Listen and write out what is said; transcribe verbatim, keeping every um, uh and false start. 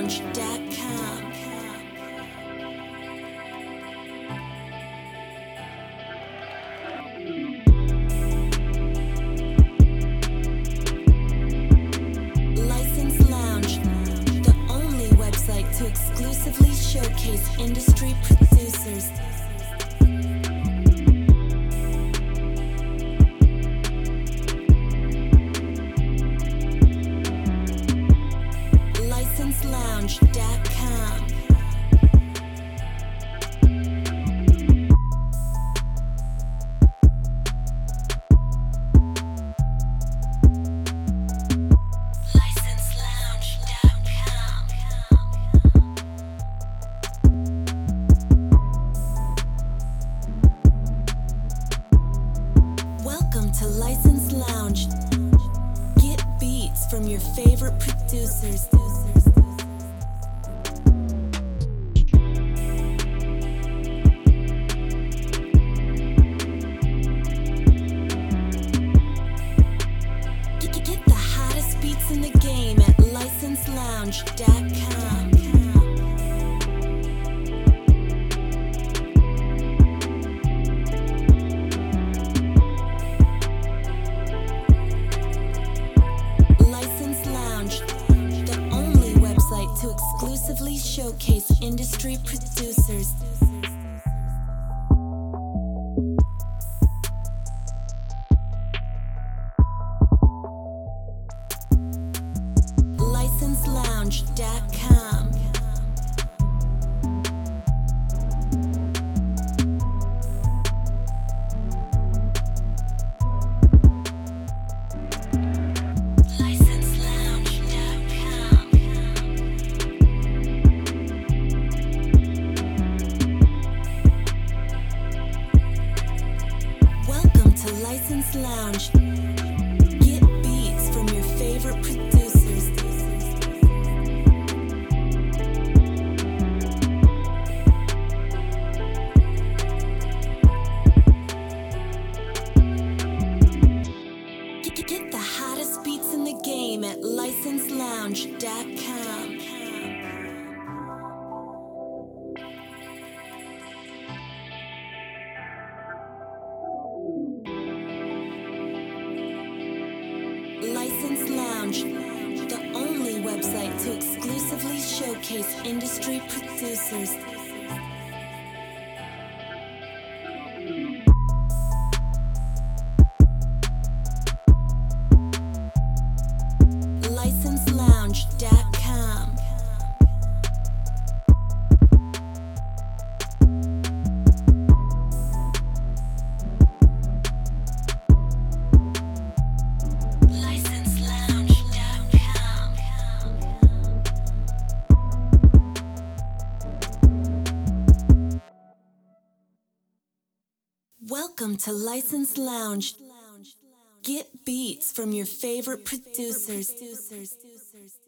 lounge dot com. License Lounge, the only website to exclusively showcase industry producers. license lounge dot com. Welcome to License Lounge. Get beats from your favorite producers. Get the hottest beats in the game at license lounge dot com. To exclusively showcase industry producers. license lounge dot com. License Lounge. Get beats from your favorite producers. Get the hottest beats in the game at license lounge dot com. License Lounge, the only website to exclusively showcase industry producers. license lounge dot com. Welcome to License Lounge. Get beats from your favorite producers.